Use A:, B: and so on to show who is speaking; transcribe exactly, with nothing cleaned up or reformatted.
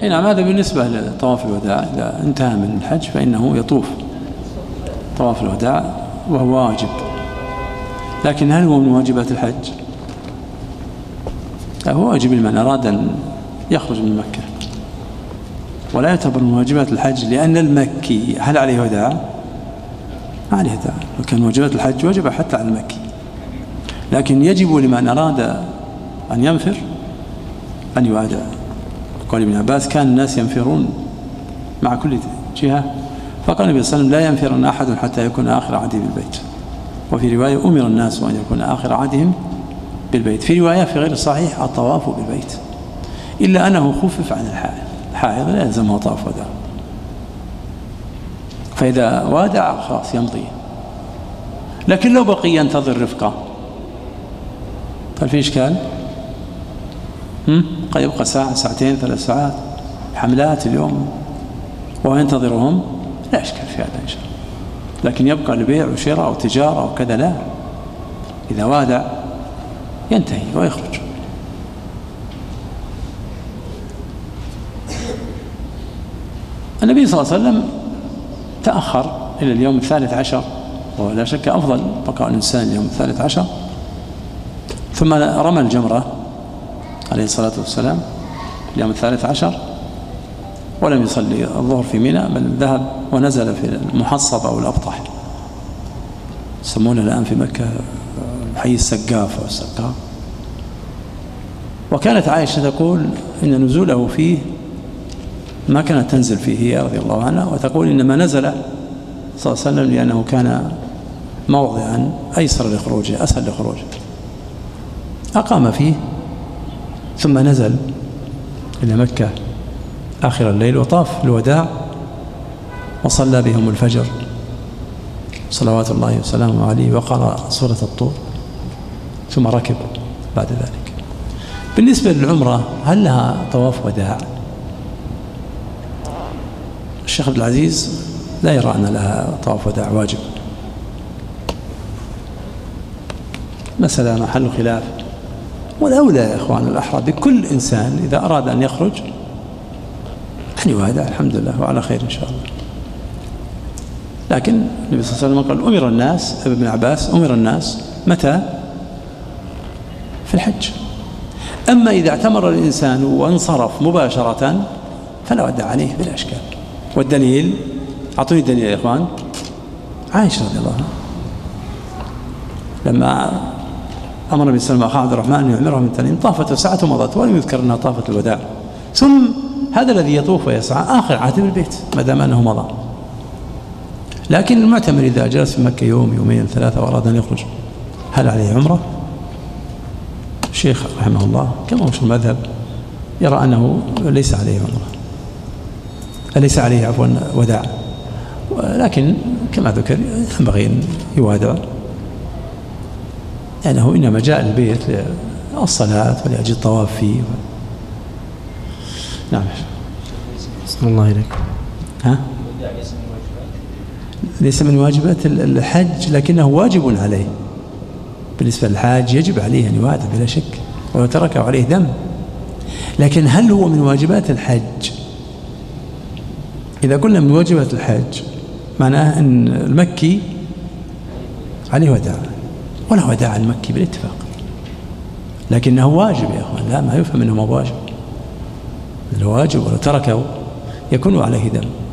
A: نعم. هذا بالنسبة لطواف الوداع. إذا انتهى من الحج فإنه يطوف طواف الوداع وهو واجب. لكن هل هو من واجبات الحج؟ هو واجب لمن أراد أن يخرج من مكة، ولا يعتبر من واجبات الحج، لأن المكي هل عليه وداع؟ ما عليه وداع. وكان واجبات الحج وجب حتى على المكي، لكن يجب لمن أراد أن ينفر أن يوادع. قال ابن عباس: كان الناس ينفرون مع كل جهة، فقال النبي صلى الله عليه وسلم: لا ينفرن أحد حتى يكون آخر عهده بالبيت. وفي رواية: أمر الناس أن يكون آخر عهدهم بالبيت. في رواية في غير الصحيح: الطواف بالبيت، إلا أنه خفف عن الحائض. الحائض لا يلزمه طواف وداع، فإذا وادع خلاص يمضي. لكن لو بقي ينتظر رفقة هل في إشكال؟ قد يبقى ساعة ساعتين ثلاث ساعات حملات اليوم وينتظرهم، لا إشكال في هذا إن شاء الله. لكن يبقى لبيع وشراء وتجارة وكذا لا. إذا وادع ينتهي ويخرج. النبي صلى الله عليه وسلم تأخر إلى اليوم الثالث عشر، ولا شك أفضل بقاء الإنسان اليوم الثالث عشر، ثم رمى الجمرة عليه الصلاة والسلام اليوم الثالث عشر، ولم يصلي الظهر في منى، بل ذهب ونزل في المحصب أو الأبطح، يسمونه الآن في مكة حي السقاف أو السقاف. وكانت عائشة تقول إن نزوله فيه ما كانت تنزل فيه هي رضي الله عنها، وتقول إنما نزل صلى الله عليه وسلم لأنه كان موضعا أيسر لخروجه، أسهل لخروجه، أقام فيه ثم نزل إلى مكة آخر الليل وطاف الوداع وصلى بهم الفجر صلوات الله وسلامه عليه، وقرأ سورة الطور، ثم ركب بعد ذلك. بالنسبة للعمرة هل لها طواف وداع؟ الشيخ عبد العزيز لا يرى أن لها طواف وداع واجب، مسألة محل خلاف. والأولى يا إخوان الأحرى بكل إنسان إذا أراد أن يخرج أن يوادع، الحمد لله وعلى خير إن شاء الله. لكن النبي صلى الله عليه وسلم قال: أمر الناس، ابن عباس: أمر الناس متى؟ في الحج. أما إذا اعتمر الإنسان وانصرف مباشرة فلا ودع عليه بلا إشكال. والدليل، أعطوني الدليل يا إخوان. عائشة رضي الله عنها لما أمر النبي صلى الله عليه وسلم أخاه عبد الرحمن أن يعمره من تنعيم، طافت ساعة ومضت ولم يذكر أنها طافت الوداع. ثم هذا الذي يطوف ويسعى آخر عهد بالبيت ما دام أنه مضى. لكن المعتمر إذا جلس في مكة يوم يومين ثلاثة وأراد أن يخرج هل عليه عمرة؟ الشيخ رحمه الله كما هو المذهب يرى أنه ليس عليه عمرة، ليس عليه عفوا وداع، لكن كما ذكر ينبغي أن يوادع، لأنه إنما جاء البيت للصلاة ولأجل الطواف فيه. نعم.
B: بسم الله إليك.
A: ها؟ ليس من واجبات الحج، لكنه واجب عليه. بالنسبة للحاج يجب عليه أن يوادع بلا شك، ولو تركه عليه دم. لكن هل هو من واجبات الحج؟ إذا قلنا من واجبات الحج معناه أن المكي عليه وداع، ولا وداع المكي بالاتفاق، لكنه واجب يا أخوان. لا، ما يفهم أنه ما واجب، الواجب ولو تركه يكون عليه دم.